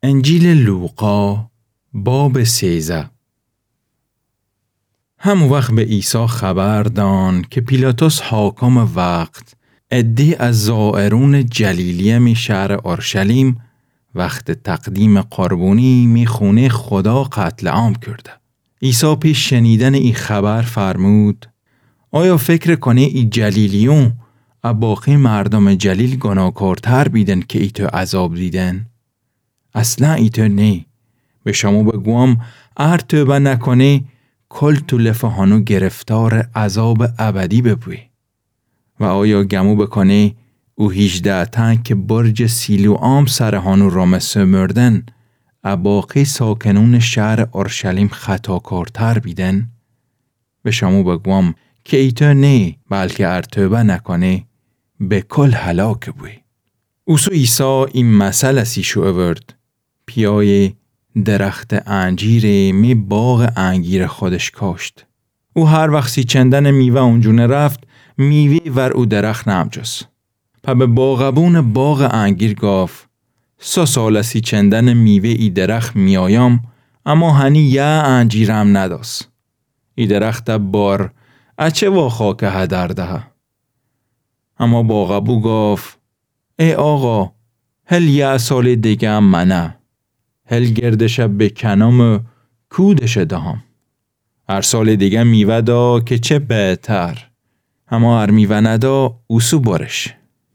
انجیل لوقا باب 13. همون وقت به عیسی خبر دان که پیلاطس حاکم وقت عده از زائرون جلیلیه شهر اورشلیم وقت تقدیم قربانی می خونه خدا قتل عام کرده. عیسی پیش شنیدن این خبر فرمود: آیا فکر کنی این جلیلیون باقی مردم جلیل گناهکارتر بیدن که ایتو عذاب دیدن؟ اصلا ایتو نه. به شما بگوام توبه نکنی کل تو لفهانو گرفتار عذاب ابدی ببوی. و آیا گمو بکنی او 18 تن که برج سیلوام سرهانو رامسه مردن باقی ساکنون شهر اورشلیم خطاکارتر بیدن؟ به شما بگوام که ایتو نه، بلکه توبه نکنی به کل هلاک بوی. اوسو عیسی این مسئله سیشو اورد. پیای درخت انجیر می باغ انگیر خودش کاشت. او هر وقت سی چندن میوه اونجونه رفت میوه ور او درخت نمجس. پا به باغبون باغ انگیر گفت: 3 سال سی چندن میوه ای درخت میایم اما هنی یه انجیرم نداس. ای درخت بار اچه وا خاک هدر ده. اما باغبو گفت: ای آقا، هل یه سال دیگه هم منه. هل گردش بکنم کودش دهم. هر سال دیگه میوه دا که چه بهتر. اما هر میوه ندا اوسو بارش.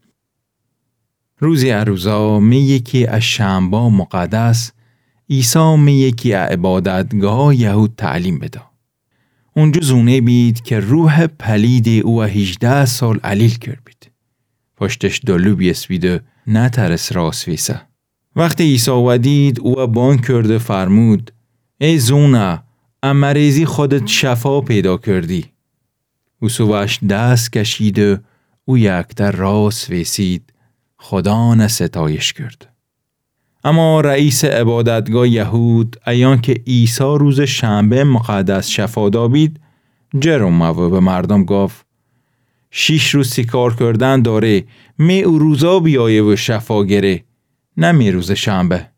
روزی روزا می یکی از شنبه مقدس عیسی می یکی از عبادتگاه یهود تعلیم بده. اونجا زونه بید که روح پلید او 18 سال علیل کرد بید. پشتش دلو بیسوید و نترس راست ویسه. وقتی عیسی ودید او بان کرده فرمود: ای زونه، مریضی خودت شفا پیدا کردی. او سوش دست کشید و او یکتر راست ویسید، خدا نستایش کرد. اما رئیس عبادتگاه یهود ایان که عیسی روز شنبه مقدس شفا دابید جرم و به مردم گفت: 6 روز سیکار کردن داره، می او روزا بیایه و شفا گره، نمی روز شنبه.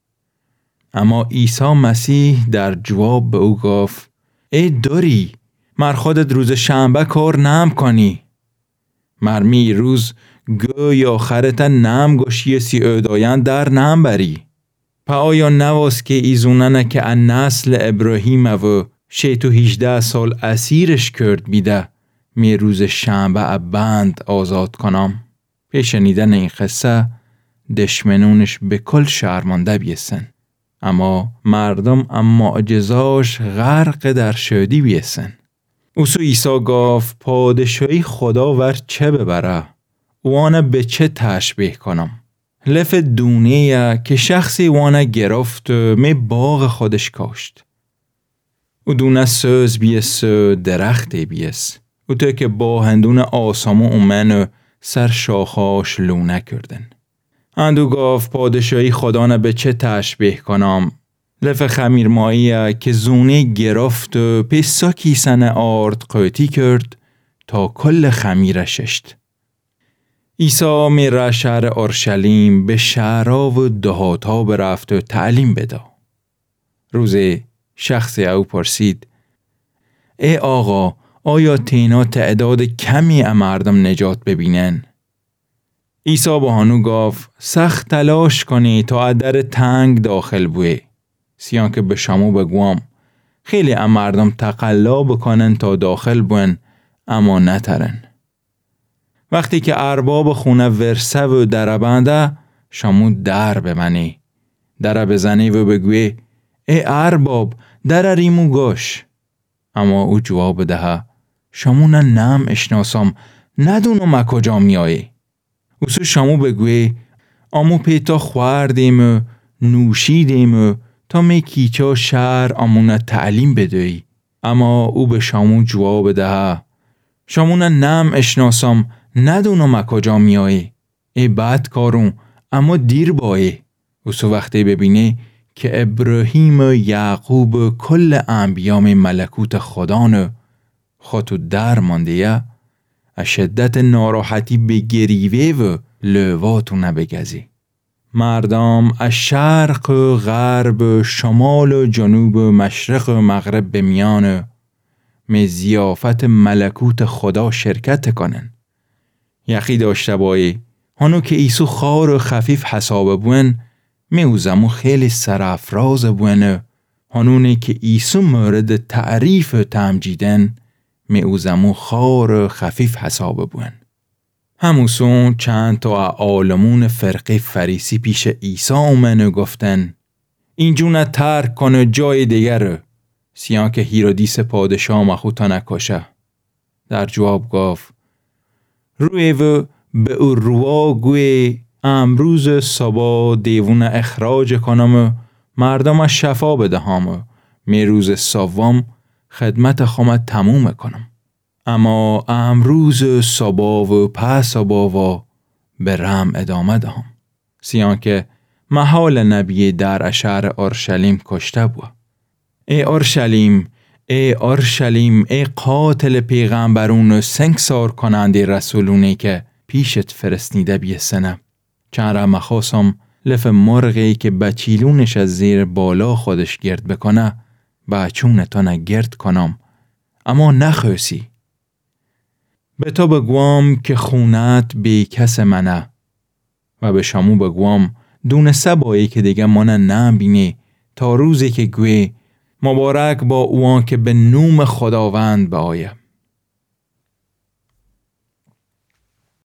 اما عیسی مسیح در جواب به او گفت: ای داری، مر خودت روز شنبه کار نم کنی. مرمی روز گوی آخرتا نم گوشی سی اوداین در نم بری. پا آیا نواز که ایزوننه که ان نسل ابراهیم و شیطو 18 سال اسیرش کرد بیده می روز شنبه بند آزاد کنم؟ پیش شنیدن این قصه دشمنونش به کل شرمنده بیسن. اما مردم اما معجزاش غرق در شادی بیسن. اوسو عیسی گفت: پادشاهی خدا ور چه ببره؟ وانه به چه تشبیه کنم؟ لف دونه که شخصی وانه گرفت می باغ خودش کاشت. او دونه سوز بیس درخت بیس. او تو که با هندون آسامو اومن سر شاخاش لونه کردن. اندو گفت: پادشاهی خدا نه به چه تشبیه کنم؟ لف خمیرمایی که زونه گرفت و پیسا کیسن آرد قوتی کرد تا کل خمیرش ششت. عیسی میره شهر اورشلیم به شهرها و دهاتها برفت و تعلیم بده. روزی شخصی او پرسید: ای آقا، آیا تینا تعداد کمی مردم نجات ببینن؟ عیسی با هانو گفت: سخت تلاش کنی تا در تنگ داخل بوی. سیان که به شما بگوام خیلی مردم تقلا بکنن تا داخل بوین اما نترن. وقتی که ارباب خونه ورسه و در بنده شما در بمنی. در بزنی و بگوی: ای ارباب، در ریمو گوش. اما او جواب ده: شما نم اشناسم، ندونم کجا میایی. اوسو شما بگوی: امو پیتا خوردیم و نوشیدیم و تا می کیچا شهر امونه تعلیم بدهی. اما او به شما جواب ده: شما نم اشناسم، ندونم کجا میایی. ای بد کارون، اما دیر بایی. اوسو وقتی ببینی که ابراهیم و یعقوب و کل انبیام ملکوت خدانو خودتو در مانده از شدت ناراحتی به گریوه و لواتو نبگزی. مردم از شرق و غرب و شمال و جنوب و مشرق و مغرب به میان می زیافت ملکوت خدا شرکت کنن. یقی داشته بایی هنو که ایسو خار و خفیف حساب بوین می اوزمو خیلی سرافراز بوین. هنونه که ایسو مورد تعریف و تمجیدن می اوزمو خار و خفیف حساب بوین. هموسون چند تا عالمون فرقه فریسی پیش عیسی اومن و گفتن اینجونه ترک کنه جای دیگر، سیان که هیرودیس پادشاه مخوتا نکشه. در جواب گفت روی و به او روا گوی امروز صبح دیوون اخراج کنم و مردم شفا بدهم و می روز سوم خدمت خودم تموم کنم. اما امروز صبح و پس صبح و به رم ادامه دهم، سیان که محال نبی در شهر اورشلیم کشته بود. ای اورشلیم، ای اورشلیم، ای قاتل پیغمبرون و سنگسار کننده رسولونی که پیشت فرستیده بیسنه. چند را مخواستم لف مرغی که بچیلونش از زیر بالا خودش گرد بکنه بچونتانه گرد کنم، اما نخواستی. به تو بگوام که خونت بی کس منه و به شامو بگوام دونسته بایی که دیگه منه نبینی تا روزی که گوی مبارک با اوان که به نوم خداوند به آیه.